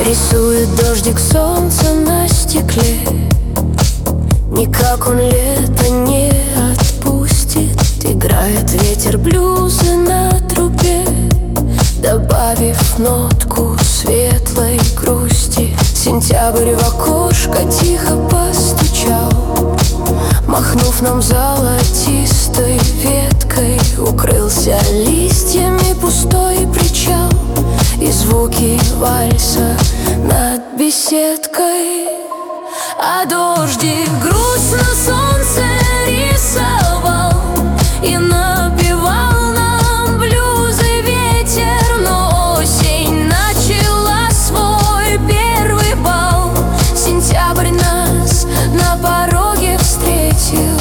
Рисует дождик солнца на стекле. Никак он лето не отпустит. Играет ветер блюзы на трубе, добавив нотку светлой грусти. Сентябрь в окошко тихо постучал, махнув нам золотистой веткой. Укрылся листьями пустой причал и звуки вальса над беседкой. А дождик грустно солнце рисовал и напевал нам блюзы ветер. Но осень начала свой первый бал. Сентябрь нас на пороге встретил.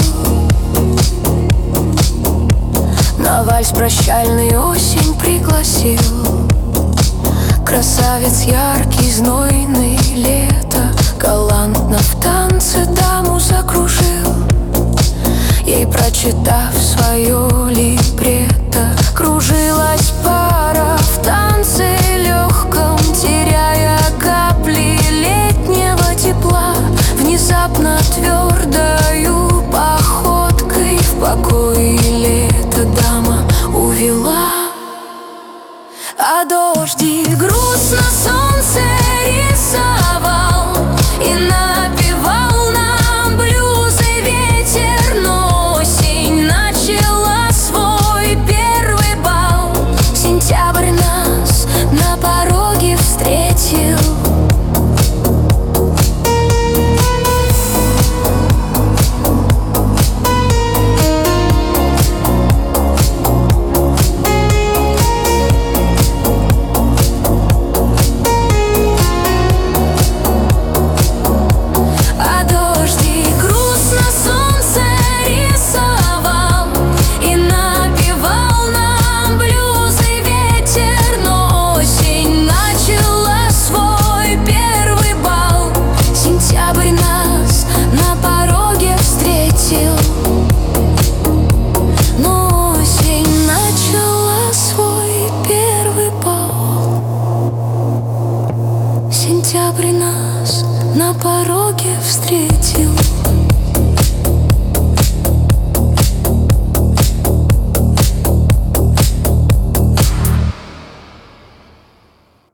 На вальс прощальный осень пригласил. Красавец яркий, знойный, лето галантно в танце даму закружил. Ей, прочитав свое либретто, кружилась пара в танце легком, теряя капли летнего тепла. Внезапно твердою походкой в покое лето дама увела. А дождик грустно солнце рисовал